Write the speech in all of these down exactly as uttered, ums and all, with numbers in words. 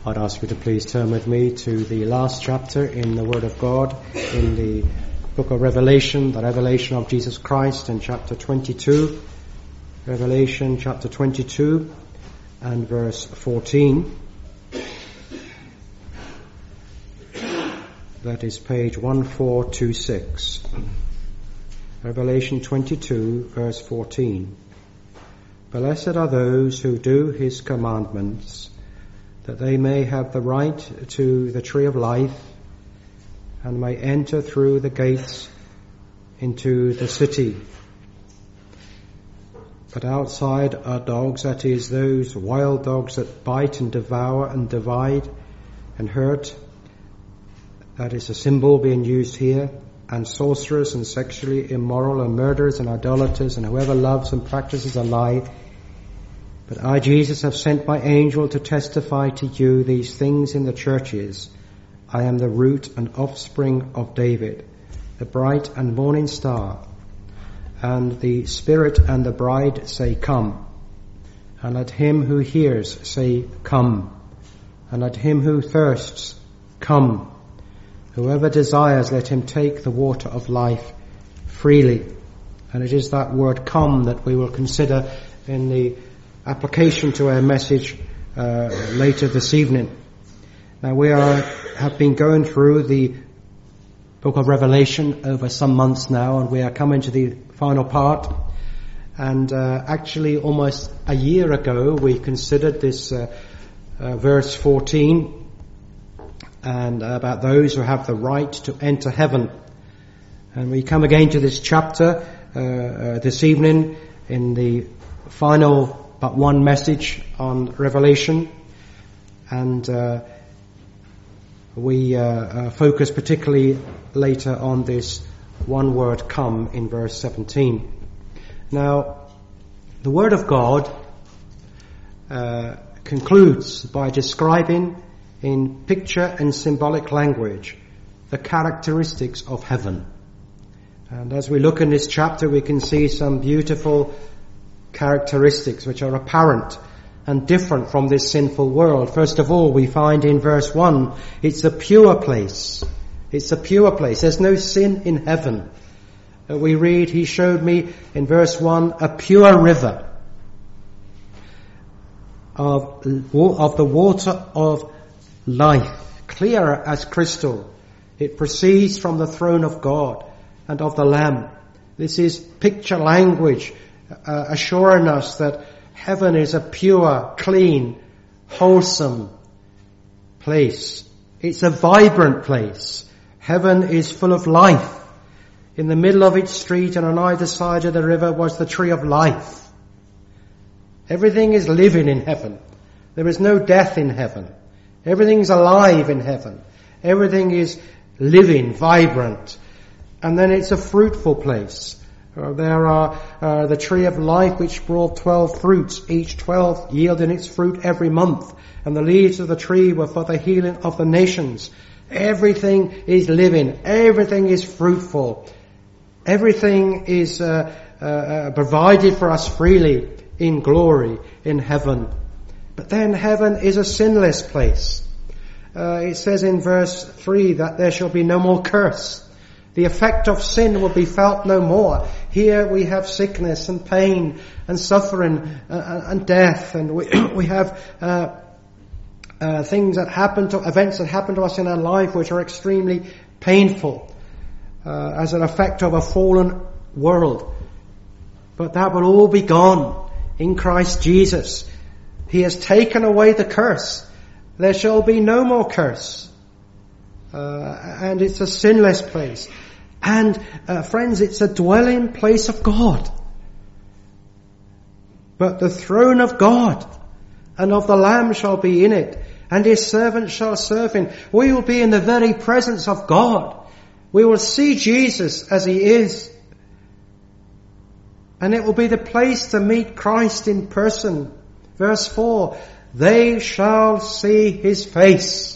I'd ask you to please turn with me to the last chapter in the Word of God, in the book of Revelation, the revelation of Jesus Christ, in chapter twenty-two. Revelation chapter twenty-two and verse fourteen. That is page one four two six. Revelation twenty-two, verse fourteen. Blessed are those who do his commandments, that they may have the right to the tree of life, and may enter through the gates into the city. But outside are dogs, that is, those wild dogs that bite and devour and divide and hurt. That is a symbol being used here. And sorcerers and sexually immoral and murderers and idolaters and whoever loves and practices a lie. But I, Jesus, have sent my angel to testify to you these things in the churches. I am the root and offspring of David, the bright and morning star. And the Spirit and the bride say, come. And let him who hears say, come. And let him who thirsts, come. Whoever desires, let him take the water of life freely. And it is that word come that we will consider in the application to our message uh, later this evening. Now we are have been going through the book of Revelation over some months now, and we are coming to the final part. And uh, actually almost a year ago we considered this uh, uh, verse fourteen, and about those who have the right to enter heaven. And we come again to this chapter uh, uh, this evening in the final but one message on Revelation, and uh, we uh, uh, focus particularly later on this one word come in verse seventeen. Now, the Word of God uh, concludes by describing in picture and symbolic language the characteristics of heaven. And as we look in this chapter, we can see some beautiful characteristics which are apparent and different from this sinful world. First of all, we find in verse one, it's a pure place. It's a pure place. There's no sin in heaven. Uh, we read, he showed me in verse one a pure river of, of the water of life, clear as crystal. It proceeds from the throne of God and of the Lamb. This is picture language, uh, assuring us that heaven is a pure, clean, wholesome place. It's a vibrant place. Heaven is full of life. In the middle of its street and on either side of the river was the tree of life. Everything is living in heaven. There is no death in heaven. Everything's alive in heaven. Everything is living, vibrant. And then it's a fruitful place. Uh, there are uh, the tree of life which brought twelve fruits, each twelve yielding its fruit every month. And the leaves of the tree were for the healing of the nations. Everything is living. Everything is fruitful. Everything is uh, uh, uh, provided for us freely in glory in heaven. But then heaven is a sinless place. Uh, it says in verse three that there shall be no more curse. The effect of sin will be felt no more. Here we have sickness and pain and suffering uh, and death, and we, we have uh, uh, things that happen to, events that happen to us in our life which are extremely painful uh, as an effect of a fallen world. But that will all be gone in Christ Jesus. He has taken away the curse. There shall be no more curse. Uh, and it's a sinless place. And, uh, friends, it's a dwelling place of God. But the throne of God and of the Lamb shall be in it, and his servants shall serve him. We will be in the very presence of God. We will see Jesus as he is. And it will be the place to meet Christ in person. Verse four, they shall see his face.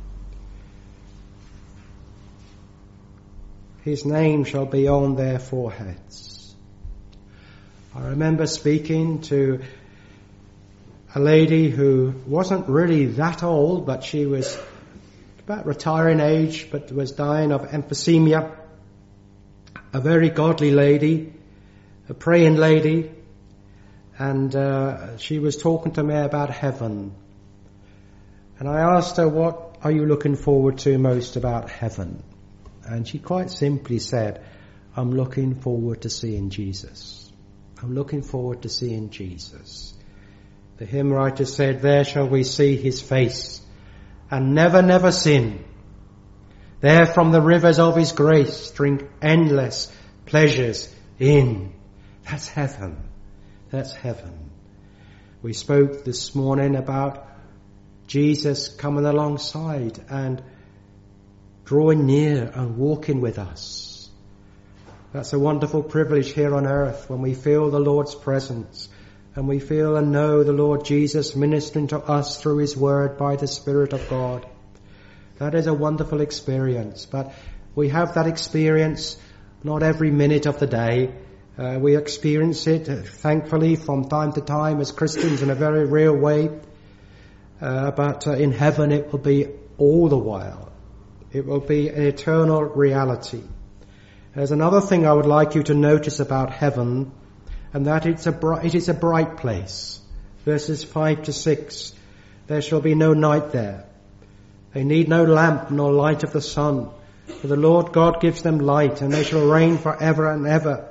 His name shall be on their foreheads. I remember speaking to a lady who wasn't really that old, but she was about retiring age, but was dying of emphysema. A very godly lady, a praying lady, and uh, she was talking to me about heaven. And I asked her, what are you looking forward to most about heaven? And she quite simply said, I'm looking forward to seeing Jesus. I'm looking forward to seeing Jesus. The hymn writer said, there shall we see his face and never, never sin. There from the rivers of his grace drink endless pleasures in. That's heaven. That's heaven. We spoke this morning about Jesus coming alongside and drawing near and walking with us. That's a wonderful privilege here on earth when we feel the Lord's presence and we feel and know the Lord Jesus ministering to us through his word by the Spirit of God. That is a wonderful experience, but we have that experience not every minute of the day. Uh, we experience it, uh, thankfully, from time to time as Christians in a very real way. Uh, but uh, in heaven it will be all the while. It will be an eternal reality. There's another thing I would like you to notice about heaven, and that it's a bri- it is a bright place. Verses five to six. There shall be no night there. They need no lamp nor light of the sun, for the Lord God gives them light, and they shall reign forever and ever.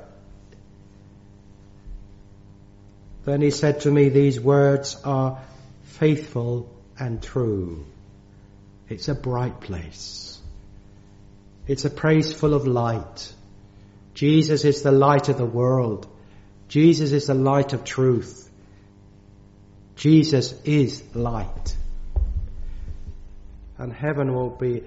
Then he said to me, these words are faithful and true. It's a bright place. It's a place full of light. Jesus is the light of the world. Jesus is the light of truth. Jesus is light. And heaven will be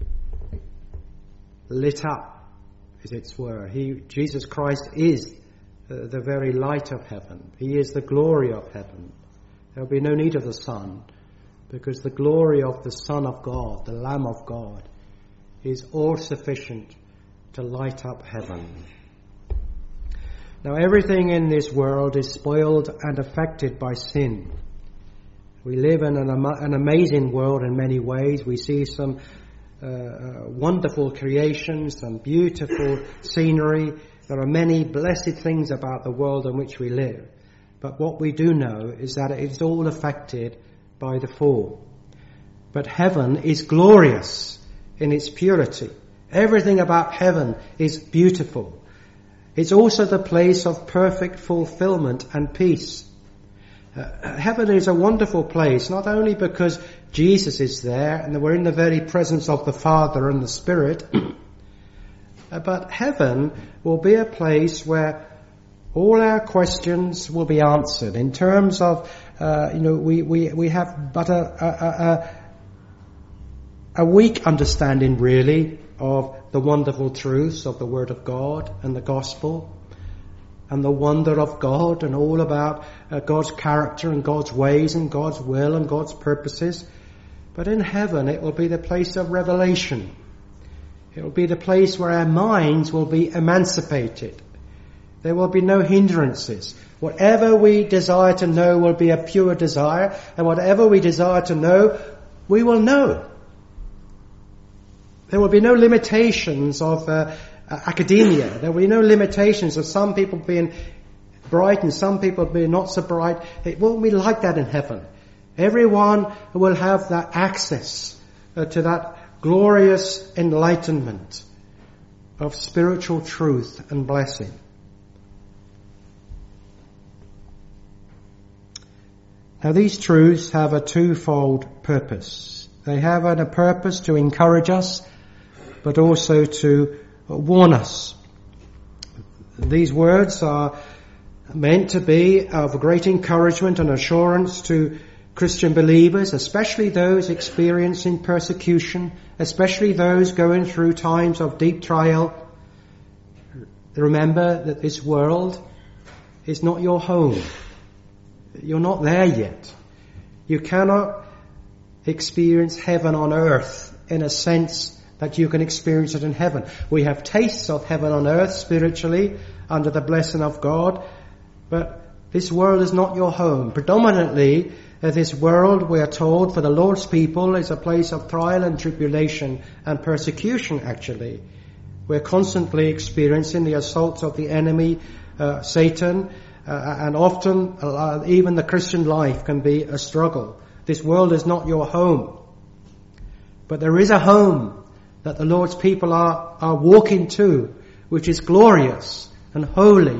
lit up, as it were. He, Jesus Christ is the, the very light of heaven. He is the glory of heaven. There will be no need of the sun, because the glory of the Son of God, the Lamb of God, is all sufficient to light up heaven. Now, everything in this world is spoiled and affected by sin. We live in an, an amazing world in many ways. We see some uh, uh, wonderful creations, some beautiful scenery. There are many blessed things about the world in which we live. But what we do know is that it is all affected by the fall. But heaven is glorious in its purity. Everything about heaven is beautiful. It's also the place of perfect fulfillment and peace. Uh, heaven is a wonderful place, not only because Jesus is there and we're in the very presence of the Father and the Spirit, but heaven will be a place where all our questions will be answered in terms of, uh, you know, we, we, we have but a, a, a, a weak understanding really of the wonderful truths of the Word of God and the Gospel and the wonder of God and all about uh, God's character and God's ways and God's will and God's purposes. But in heaven it will be the place of revelation. It will be the place where our minds will be emancipated. There will be no hindrances. Whatever we desire to know will be a pure desire, and whatever we desire to know, we will know. There will be no limitations of uh, academia. There will be no limitations of some people being bright and some people being not so bright. It won't be like that in heaven. Everyone will have that access uh, to that glorious enlightenment of spiritual truth and blessing. Now, these truths have a twofold purpose. They have a purpose to encourage us, but also to warn us. These words are meant to be of great encouragement and assurance to Christian believers, especially those experiencing persecution, especially those going through times of deep trial. Remember that this world is not your home. You're not there yet. You cannot experience heaven on earth in a sense that you can experience it in heaven. We have tastes of heaven on earth spiritually under the blessing of God, but This world is not your home. Predominantly, uh, this world, we are told, for the Lord's people is a place of trial and tribulation and persecution, actually. We're constantly experiencing the assaults of the enemy, uh, Satan, uh, and often uh, even the Christian life can be a struggle. This world is not your home. But there is a home that the Lord's people are, are walking to, which is glorious and holy.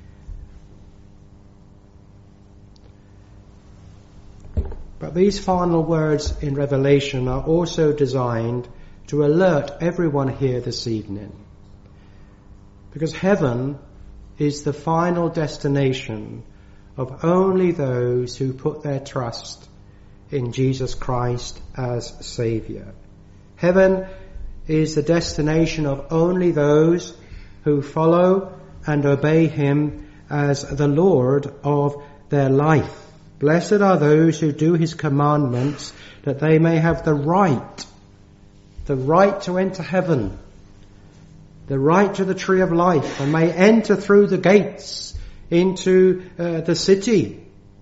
But these final words in Revelation are also designed to alert everyone here this evening. Because heaven is the final destination of only those who put their trust in Jesus Christ as Saviour. Heaven is the destination of only those who follow and obey Him as the Lord of their life. Blessed are those who do His commandments, that they may have the right, the right to enter heaven, the right to the tree of life, and may enter through the gates into uh, the city.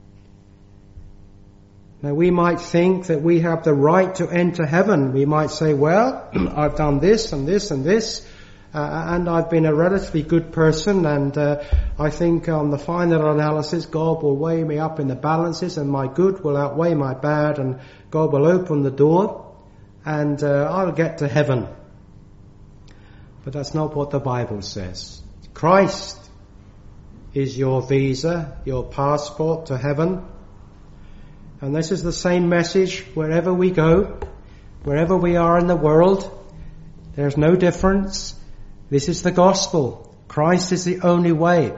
Now we might think that we have the right to enter heaven. We might say, well, I've done this and this and this, uh, and I've been a relatively good person, and uh, I think on the final analysis God will weigh me up in the balances, and my good will outweigh my bad, and God will open the door, and uh, I'll get to heaven. But that's not what the Bible says. Christ is your visa, your passport to heaven. And this is the same message wherever we go, wherever we are in the world. There's no difference. This is the gospel. Christ is the only way.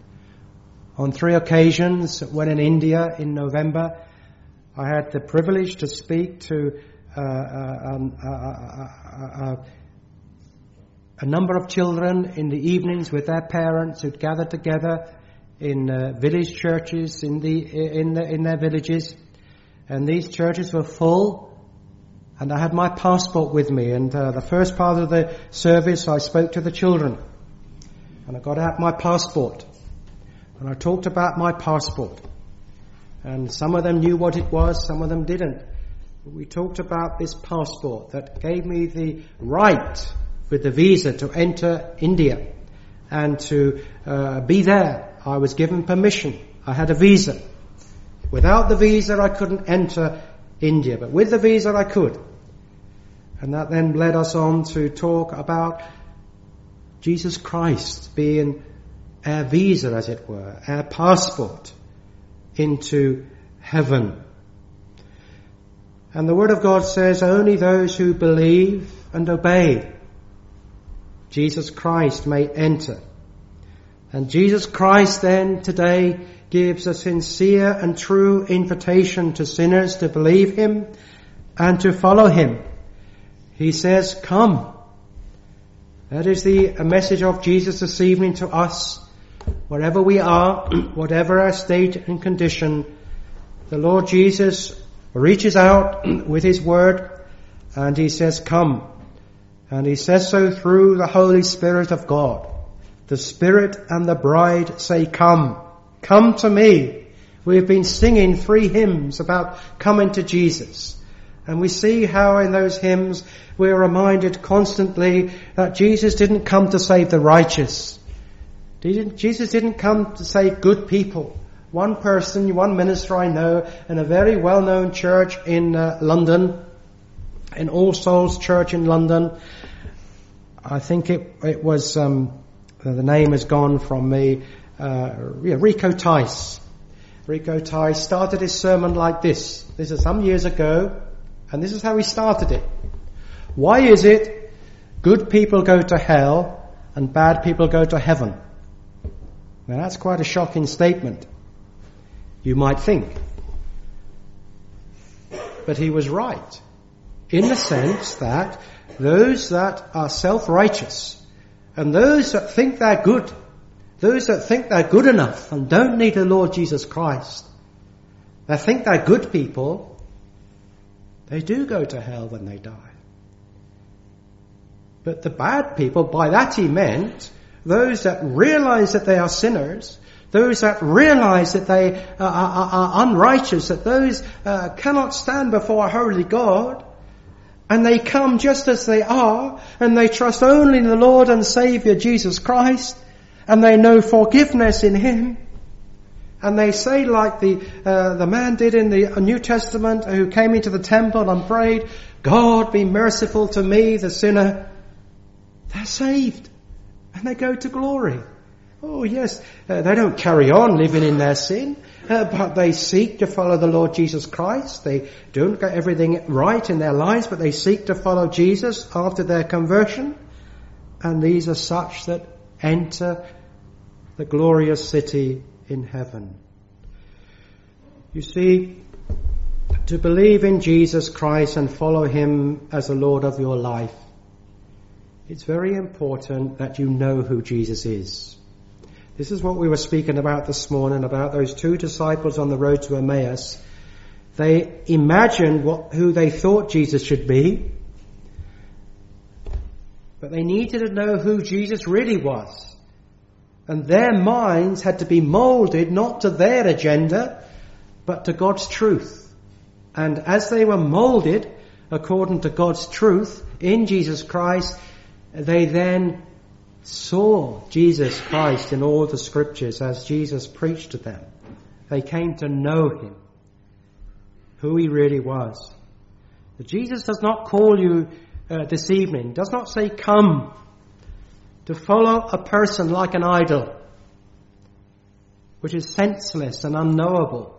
On three occasions, when in India in November, I had the privilege to speak to uh, uh, um, uh, uh, uh, a number of children in the evenings with their parents who'd gathered together in uh, village churches in the in the, in their villages. And these churches were full, and I had my passport with me. And uh, the first part of the service, I spoke to the children, and I got out my passport, and I talked about my passport. And some of them knew what it was, some of them didn't. We talked about this passport that gave me the right, with the visa, to enter India and to uh, be there. I was given permission. I had a visa. Without the visa, I couldn't enter India, but with the visa, I could. And that then led us on to talk about Jesus Christ being our visa, as it were, our passport into heaven. And the Word of God says only those who believe and obey Jesus Christ may enter. And Jesus Christ then today gives a sincere and true invitation to sinners to believe Him and to follow Him. He says, come. That is the message of Jesus this evening to us. Wherever we are, whatever our state and condition, the Lord Jesus reaches out with His word and He says, come. And He says so through the Holy Spirit of God. The Spirit and the bride say, come. Come to me. We've been singing three hymns about coming to Jesus. And we see how in those hymns we're reminded constantly that Jesus didn't come to save the righteous. Jesus didn't come to save good people. One person, one minister I know in a very well-known church in uh, London, in All Souls Church in London, I think it, it was, um, the name has gone from me, uh, Rico Tice. Rico Tice started his sermon like this. This is some years ago, and this is how he started it. Why is it good people go to hell and bad people go to heaven? Now that's quite a shocking statement, you might think. But he was right, in the sense that those that are self-righteous and those that think they're good, those that think they're good enough and don't need the Lord Jesus Christ, they think they're good people, they do go to hell when they die. But the bad people, by that he meant those that realize that they are sinners, Those that realize that they are, are, are unrighteous, that those uh, cannot stand before a holy God, and they come just as they are, and they trust only in the Lord and Saviour Jesus Christ, and they know forgiveness in Him. And they say like the uh, the man did in the New Testament who came into the temple and prayed, God be merciful to me, the sinner. They're saved. And they go to glory. Oh yes, uh, they don't carry on living in their sin, uh, but they seek to follow the Lord Jesus Christ. They don't get everything right in their lives, but they seek to follow Jesus after their conversion. And these are such that enter the glorious city in heaven. You see, to believe in Jesus Christ and follow Him as the Lord of your life, it's very important that you know who Jesus is. This is what we were speaking about this morning, about those two disciples on the road to Emmaus. They imagined what, who they thought Jesus should be, but they needed to know who Jesus really was. And their minds had to be moulded not to their agenda, but to God's truth. And as they were moulded according to God's truth in Jesus Christ, they then saw Jesus Christ in all the scriptures as Jesus preached to them. They came to know Him, who He really was. But Jesus does not call you uh, this evening, does not say come to follow a person like an idol, which is senseless and unknowable.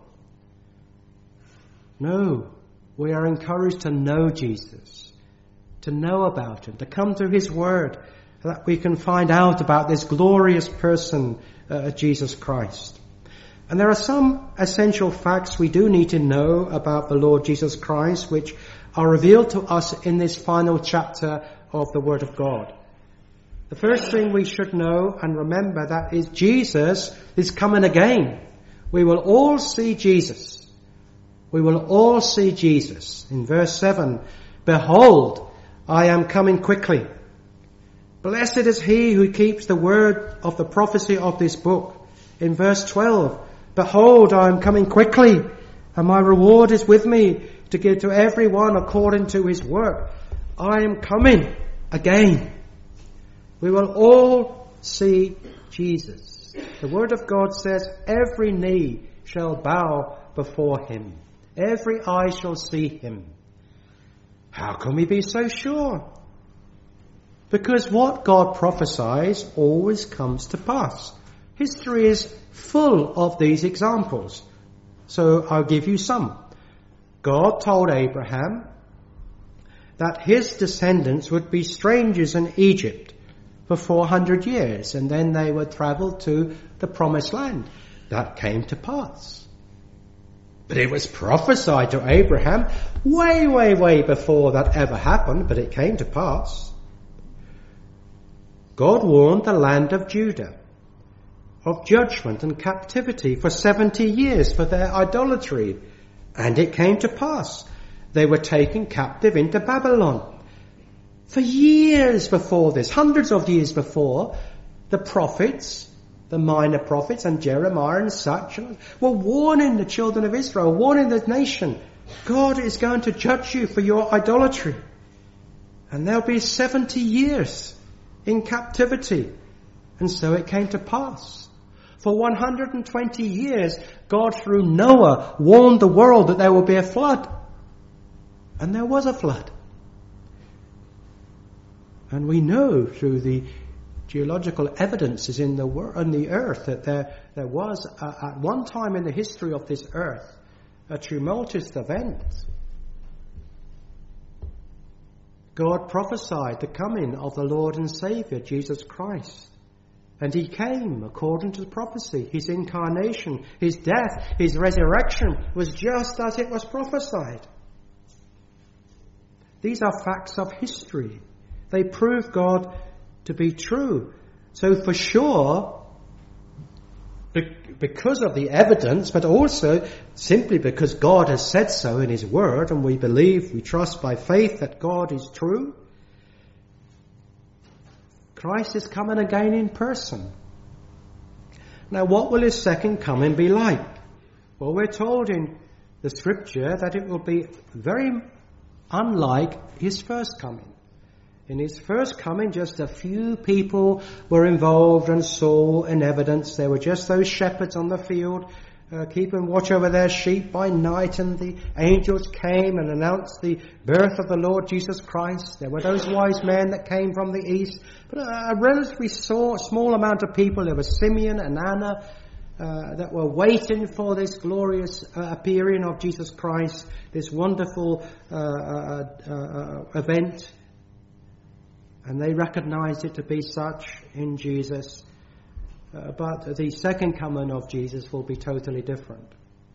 No, we are encouraged to know Jesus, to know about Him, to come to His Word, so that we can find out about this glorious person, uh, Jesus Christ. And there are some essential facts we do need to know about the Lord Jesus Christ, which are revealed to us in this final chapter of the Word of God. The first thing we should know and remember that is Jesus is coming again. We will all see Jesus. We will all see Jesus. In verse seven, behold, I am coming quickly. Blessed is he who keeps the word of the prophecy of this book. In verse twelve, behold, I am coming quickly, and my reward is with me to give to everyone according to his work. I am coming again. We will all see Jesus. The Word of God says, every knee shall bow before Him. Every eye shall see Him. How can we be so sure? Because what God prophesies always comes to pass. History is full of these examples. So I'll give you some. God told Abraham that his descendants would be strangers in Egypt for four hundred years, and then they would travel to the promised land. That came to pass. But it was prophesied to Abraham way, way, way before that ever happened, but it came to pass. God warned the land of Judah of judgment and captivity for seventy years for their idolatry, and it came to pass. They were taken captive into Babylon. For years before this, hundreds of years before, the prophets, the minor prophets and Jeremiah and such, were warning the children of Israel, warning the nation, God is going to judge you for your idolatry. And there'll be seventy years in captivity. And so it came to pass. For one hundred twenty years, God through Noah warned the world that there will be a flood. And there was a flood. And we know through the geological evidences in the wor- on the earth that there, there was a, at one time in the history of this earth a tumultuous event. God prophesied the coming of the Lord and Saviour, Jesus Christ. And He came according to the prophecy. His incarnation, His death, His resurrection was just as it was prophesied. These are facts of history. They prove God to be true. So for sure, because of the evidence, but also simply because God has said so in His Word, and we believe, we trust by faith that God is true, Christ is coming again in person. Now, what will his second coming be like? Well, we're told in the scripture that it will be very unlike his first coming. In his first coming, just a few people were involved and saw in evidence. There were just those shepherds on the field uh, keeping watch over their sheep by night, and the angels came and announced the birth of the Lord Jesus Christ. There were those wise men that came from the east, but a, a relatively small, small amount of people. There was Simeon and Anna uh, that were waiting for this glorious uh, appearing of Jesus Christ, this wonderful uh, uh, uh, event. And they recognized it to be such in Jesus. Uh, but the second coming of Jesus will be totally different.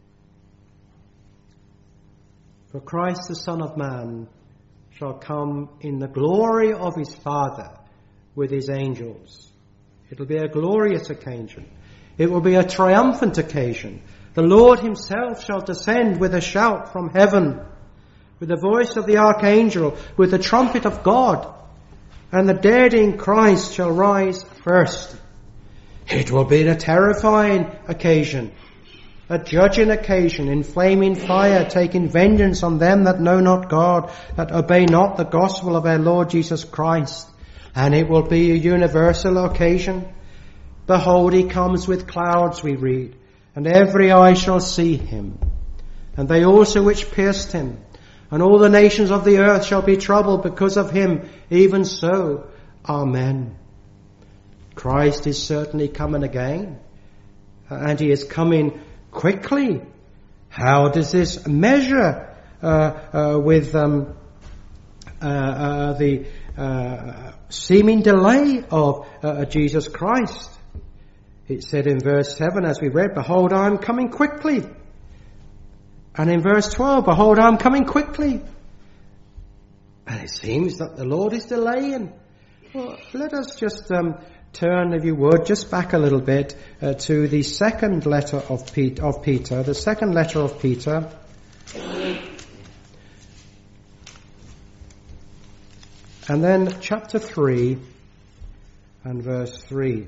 For Christ, the Son of Man, shall come in the glory of his Father with his angels. It'll be a glorious occasion. It will be a triumphant occasion. The Lord himself shall descend with a shout from heaven, with the voice of the archangel, with the trumpet of God. And the dead in Christ shall rise first. It will be a terrifying occasion, a judging occasion, in flaming fire, taking vengeance on them that know not God, that obey not the gospel of our Lord Jesus Christ. And it will be a universal occasion. Behold, he comes with clouds, we read, and every eye shall see him, and they also which pierced him. And all the nations of the earth shall be troubled because of him. Even so, amen. Christ is certainly coming again. And he is coming quickly. How does this measure uh, uh, with um, uh, uh, the uh, seeming delay of uh, Jesus Christ? It said in verse seven, as we read, behold, I am coming quickly. And in verse twelve, behold, I am coming quickly. And it seems that the Lord is delaying. Well, let us just um, turn, if you would, just back a little bit uh, to the second letter of, Pete, of Peter, the second letter of Peter. And then chapter three and verse three.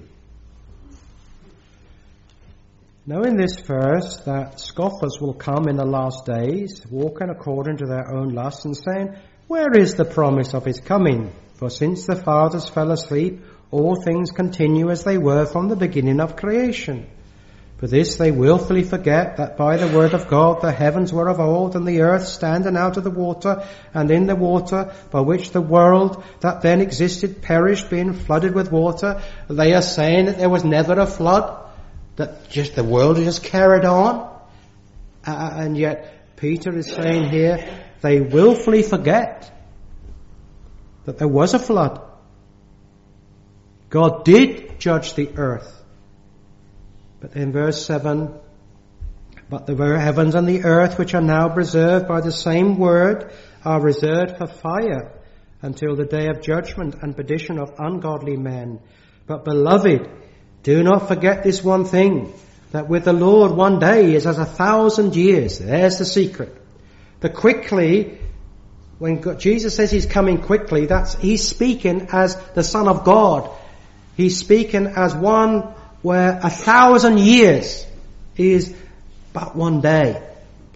Knowing this first, that scoffers will come in the last days, walking according to their own lusts, and saying, where is the promise of his coming? For since the fathers fell asleep, all things continue as they were from the beginning of creation. For this they wilfully forget that by the word of God the heavens were of old, and the earth standing out of the water, and in the water, by which the world that then existed perished, being flooded with water. They are saying that there was never a flood, that just the world just carried on. Uh, and yet Peter is saying here, they willfully forget that there was a flood. God did judge the earth. But in verse seven, but the heavens and the earth, which are now preserved by the same word, are reserved for fire until the day of judgment and perdition of ungodly men. But beloved, do not forget this one thing, that with the Lord one day is as a thousand years. There's the secret. The quickly, when God, Jesus says he's coming quickly, that's, he's speaking as the Son of God. He's speaking as one where a thousand years is but one day.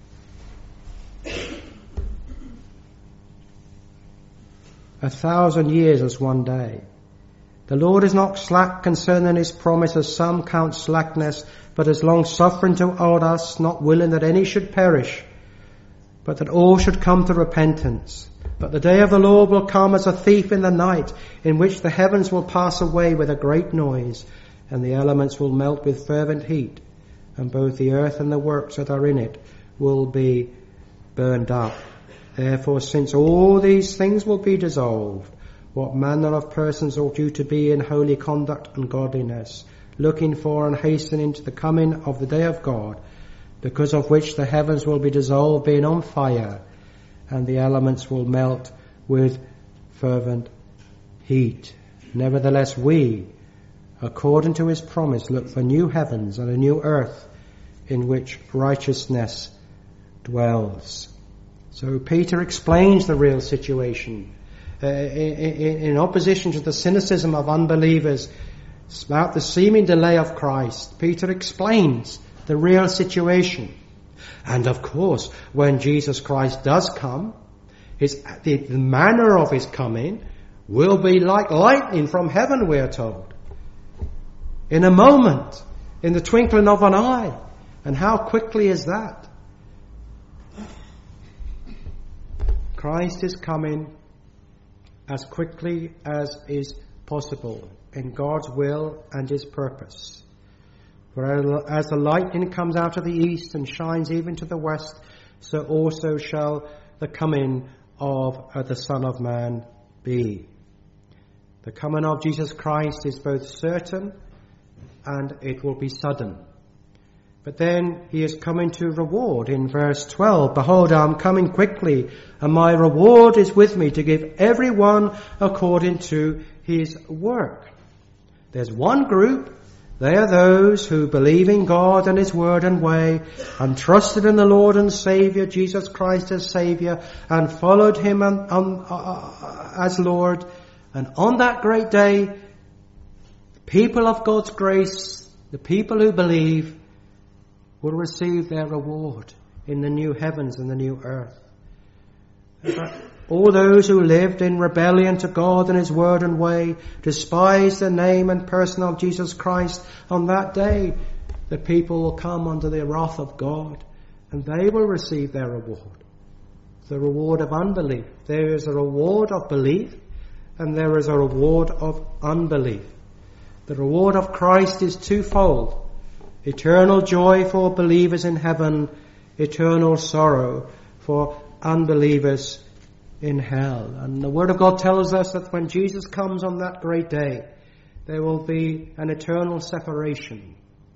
A thousand years is one day. The Lord is not slack concerning his promise, as some count slackness, but is long suffering toward us, not willing that any should perish, but that all should come to repentance. But the day of the Lord will come as a thief in the night, in which the heavens will pass away with a great noise, and the elements will melt with fervent heat, and both the earth and the works that are in it will be burned up. Therefore, since all these things will be dissolved, what manner of persons ought you to be in holy conduct and godliness, looking for and hastening to the coming of the day of God, because of which the heavens will be dissolved, being on fire, and the elements will melt with fervent heat. Nevertheless, we, according to his promise, look for new heavens and a new earth in which righteousness dwells. So Peter explains the real situation. Uh, in, in opposition to the cynicism of unbelievers, It's about the seeming delay of Christ. Peter explains the real situation. And of course, when Jesus Christ does come, his, the, the manner of his coming will be like lightning from heaven, we are told. In a moment, in the twinkling of an eye. And how quickly is that? Christ is coming as quickly as is possible in God's will and his purpose. For as the lightning comes out of the east and shines even to the west, so also shall the coming of the Son of Man be. The coming of Jesus Christ is both certain and it will be sudden. But then he is coming to reward in verse twelve. Behold, I am coming quickly, and my reward is with me to give everyone according to his work. There's one group. They are those who believe in God and his word and way, and trusted in the Lord and Saviour, Jesus Christ as Saviour, and followed him and, um, uh, as Lord. And on that great day, the people of God's grace, the people who believe, will receive their reward in the new heavens and the new earth. But all those who lived in rebellion to God and his word and way, despised the name and person of Jesus Christ, on that day the people will come under the wrath of God and they will receive their reward. The reward of unbelief. There is a reward of belief and there is a reward of unbelief. The reward of Christ is twofold. Eternal joy for believers in heaven, eternal sorrow for unbelievers in hell. And the Word of God tells us that when Jesus comes on that great day, there will be an eternal separation.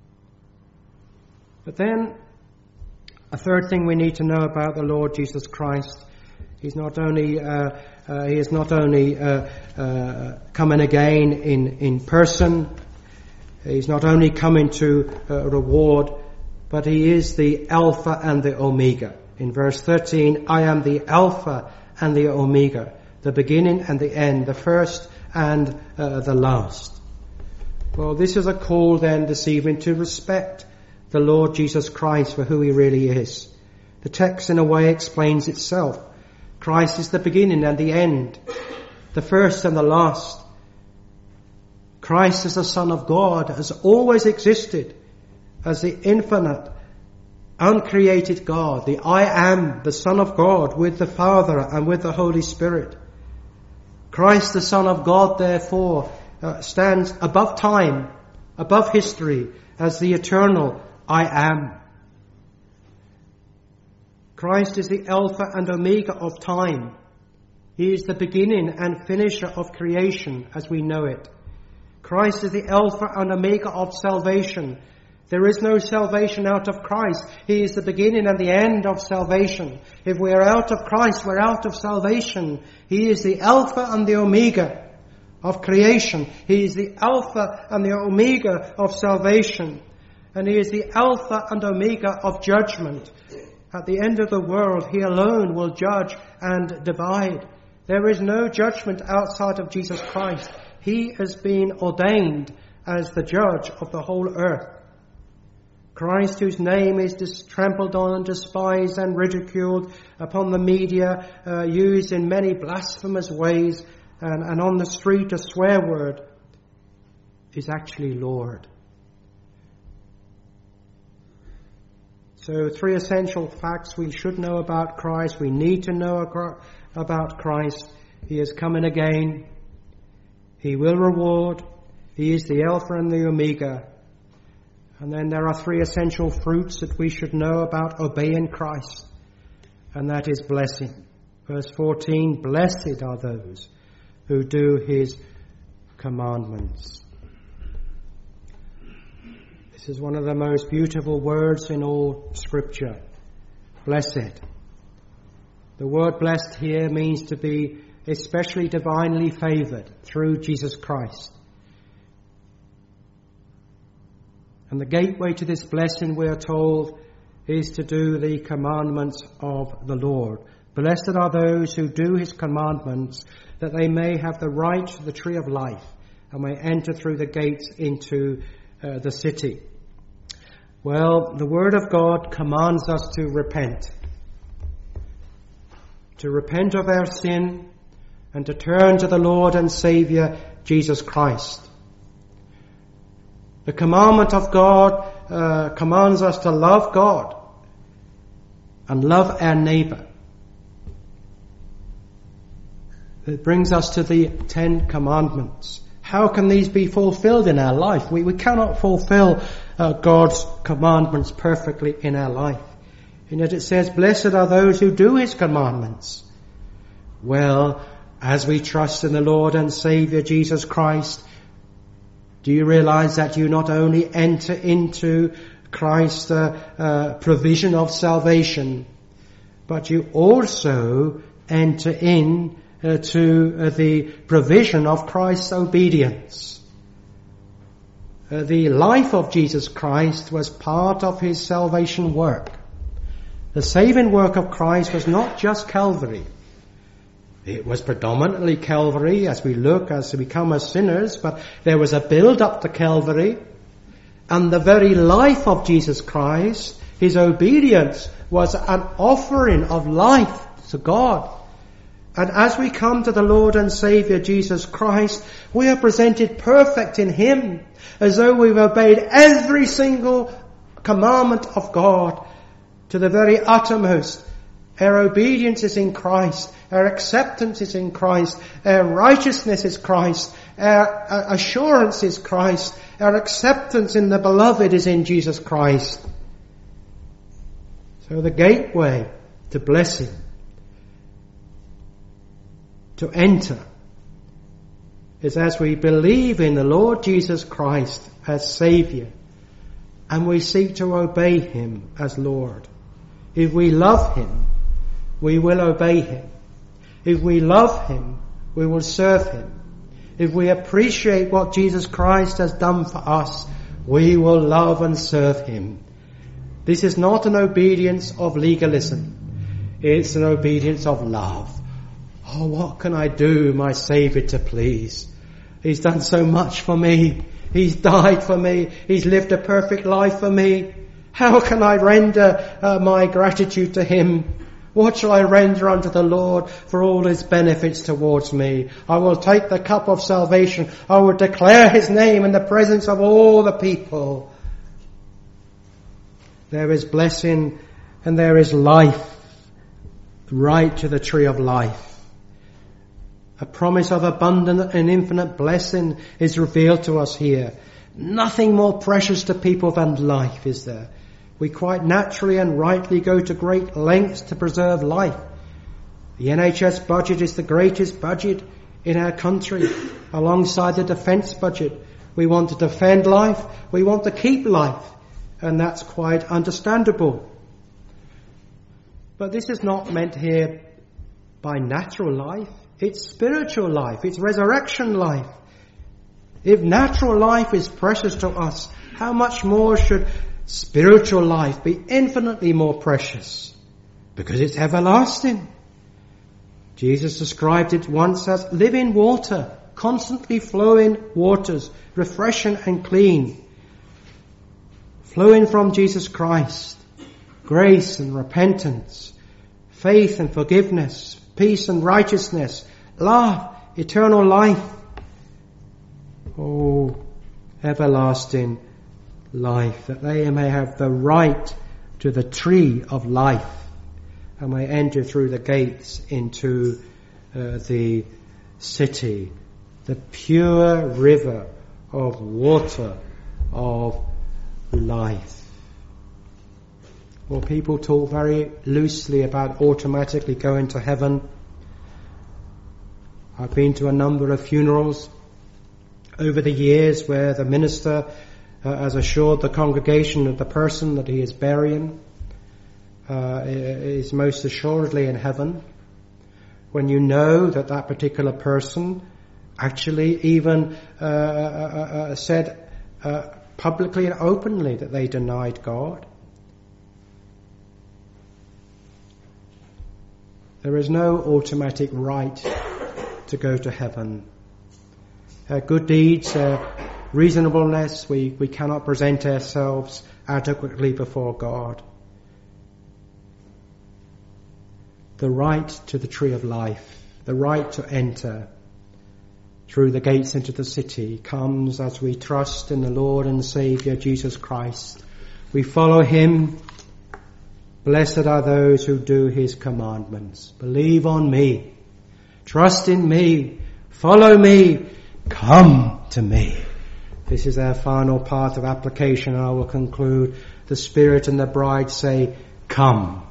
But then, a third thing we need to know about the Lord Jesus Christ, He's not only uh, uh, He is not only uh, uh, coming again in in person. He's not only coming to uh, reward, but he is the Alpha and the Omega. In verse thirteen, I am the Alpha and the Omega, the beginning and the end, the first and uh, the last. Well, this is a call then this evening to respect the Lord Jesus Christ for who he really is. The text in a way explains itself. Christ is the beginning and the end, the first and the last. Christ as the Son of God has always existed as the infinite, uncreated God, the I am, the Son of God, with the Father and with the Holy Spirit. Christ the Son of God, therefore, uh, stands above time, above history, as the eternal I am. Christ is the Alpha and Omega of time. He is the beginning and finisher of creation as we know it. Christ is the Alpha and Omega of salvation. There is no salvation out of Christ. He is the beginning and the end of salvation. If we are out of Christ, we're out of salvation. He is the Alpha and the Omega of creation. He is the Alpha and the Omega of salvation. And he is the Alpha and Omega of judgment. At the end of the world, he alone will judge and divide. There is no judgment outside of Jesus Christ. He has been ordained as the judge of the whole earth. Christ, whose name is dis- trampled on and despised and ridiculed upon the media, uh, used in many blasphemous ways, and, and on the street a swear word, is actually Lord. So three essential facts we should know about Christ. We need to know about Christ. He is coming again. He will reward. He is the Alpha and the Omega. And then there are three essential fruits that we should know about obeying Christ. And that is blessing. Verse fourteen, blessed are those who do his commandments. This is one of the most beautiful words in all Scripture. Blessed. The word blessed here means to be especially divinely favoured through Jesus Christ. And the gateway to this blessing, we are told, is to do the commandments of the Lord. Blessed are those who do his commandments, that they may have the right to the tree of life and may enter through the gates into uh, the city. Well, the Word of God commands us to repent. To repent of our sin and to turn to the Lord and Saviour, Jesus Christ. The commandment of God uh, commands us to love God and love our neighbour. It brings us to the Ten Commandments. How can these be fulfilled in our life? We, we cannot fulfill uh, God's commandments perfectly in our life. And yet it says, blessed are those who do His commandments. Well, as we trust in the Lord and Saviour Jesus Christ, do you realize that you not only enter into Christ's uh, uh, provision of salvation, but you also enter in uh, to uh, the provision of Christ's obedience. Uh, the life of Jesus Christ was part of His salvation work. The saving work of Christ was not just Calvary. It was predominantly Calvary as we look, as we become as sinners, but there was a build up to Calvary, and the very life of Jesus Christ, His obedience, was an offering of life to God. And as we come to the Lord and Saviour Jesus Christ, we are presented perfect in Him, as though we've obeyed every single commandment of God to the very uttermost. Our obedience is in Christ. Our acceptance is in Christ. Our righteousness is Christ. Our assurance is Christ. Our acceptance in the Beloved is in Jesus Christ. So the gateway to blessing, to enter, is as we believe in the Lord Jesus Christ as Saviour, and we seek to obey Him as Lord. If we love Him, we will obey Him. If we love Him, we will serve Him. If we appreciate what Jesus Christ has done for us, we will love and serve Him. This is not an obedience of legalism. It's an obedience of love. Oh, what can I do, my Saviour, to please? He's done so much for me. He's died for me. He's lived a perfect life for me. How can I render uh, my gratitude to Him? What shall I render unto the Lord for all His benefits towards me? I will take the cup of salvation. I will declare His name in the presence of all the people. There is blessing and there is life, right to the tree of life. A promise of abundant and infinite blessing is revealed to us here. Nothing more precious to people than life, is there? We quite naturally and rightly go to great lengths to preserve life. The N H S budget is the greatest budget in our country, alongside the defence budget. We want to defend life, we want to keep life, and that's quite understandable. But this is not meant here by natural life. It's spiritual life, it's resurrection life. If natural life is precious to us, how much more should spiritual life be infinitely more precious? Because it's everlasting. Jesus described it once as living water, constantly flowing waters, refreshing and clean, flowing from Jesus Christ. Grace and repentance, faith and forgiveness, peace and righteousness, love, eternal life. Oh, everlasting life, that they may have the right to the tree of life and may enter through the gates into uh, the city, the pure river of water of life. Well, people talk very loosely about automatically going to heaven. I've been to a number of funerals over the years where the minister uh, has assured the congregation that the person that he is burying uh, is most assuredly in heaven. When you know that that particular person actually even uh, uh, uh, said uh, publicly and openly that they denied God. There is no automatic right to go to heaven. uh, good deeds, uh, reasonableness. We, we cannot present ourselves adequately before God. The right to the tree of life, the right to enter through the gates into the city, comes as we trust in the Lord and Saviour Jesus Christ. We follow him. Blessed are those who do his commandments. Believe on me. Trust in me. Follow me. Come to me. This is our final part of application, and I will conclude. The Spirit and the bride say, come.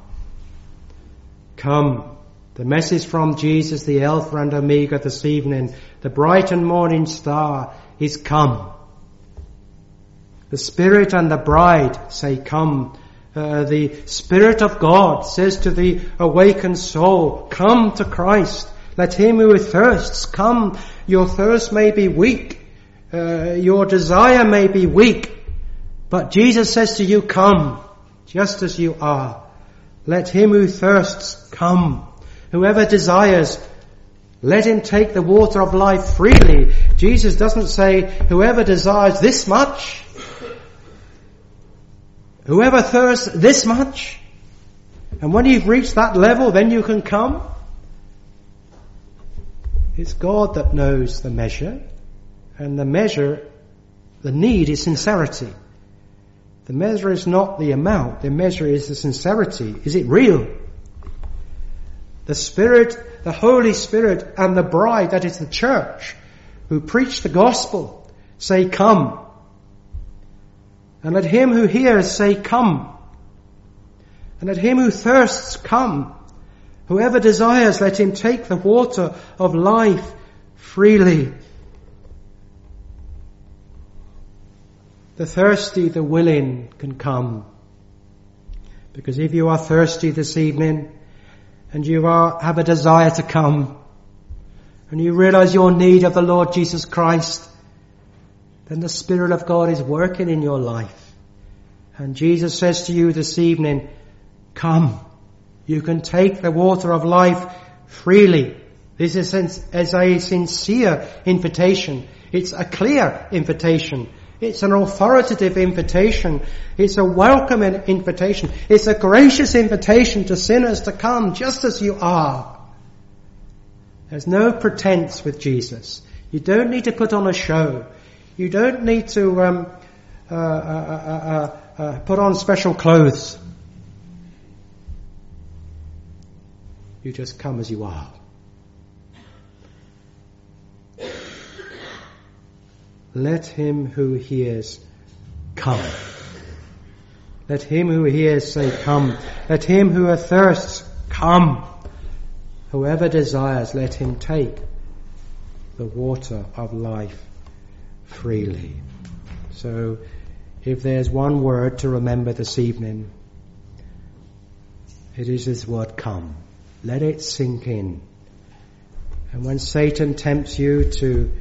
Come. The message from Jesus, the Alpha and Omega this evening, the bright and morning star, is come. The Spirit and the bride say, come. Uh, the Spirit of God says to the awakened soul, come to Christ. Let him who thirsts come. Your thirst may be weak. Uh, your desire may be weak. But Jesus says to you, come, just as you are. Let him who thirsts come. Whoever desires, let him take the water of life freely. Jesus doesn't say, whoever desires this much, whoever thirsts this much, and when you've reached that level, then you can come. It's God that knows the measure, and the measure, the need is sincerity. The measure is not the amount, the measure is the sincerity. Is it real? The Spirit, the Holy Spirit and the bride, that is the church, who preach the gospel, say come. And let him who hears say come. And let him who thirsts come. Whoever desires, let him take the water of life freely. The thirsty, the willing can come. Because if you are thirsty this evening, and you are, have a desire to come, and you realize your need of the Lord Jesus Christ, then the Spirit of God is working in your life. And Jesus says to you this evening, come. You can take the water of life freely. This is a sincere invitation. It's a clear invitation. It's an authoritative invitation. It's a welcoming invitation. It's a gracious invitation to sinners to come just as you are. There's no pretense with Jesus. You don't need to put on a show. You don't need to um, uh, uh, uh, uh, uh, put on special clothes. You just come as you are. Let him who hears come. Let him who hears say come. Let him who thirsts come. Whoever desires, let him take the water of life freely. So, if there's one word to remember this evening, it is this word come. Let it sink in. And when Satan tempts you to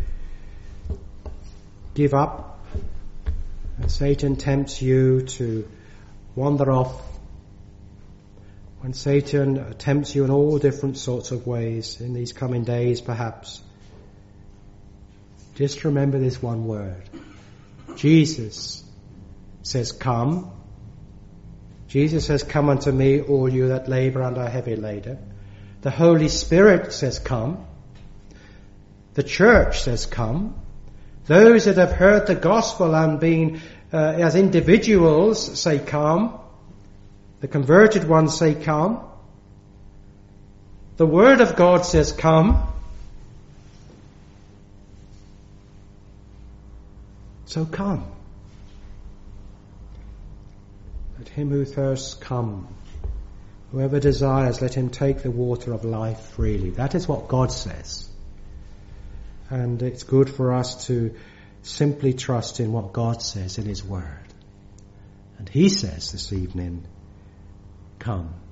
give up, and Satan tempts you to wander off, when Satan tempts you in all different sorts of ways in these coming days perhaps, just remember this one word. Jesus says come. Jesus says, come unto me, all you that labour and are heavy laden. The Holy Spirit says come. The church says come. Those that have heard the gospel and been uh, as individuals say come. The converted ones say come. The Word of God says come. So come. Let him who thirsts come. Whoever desires, let him take the water of life freely. That is what God says. And it's good for us to simply trust in what God says in his word. And he says this evening, come.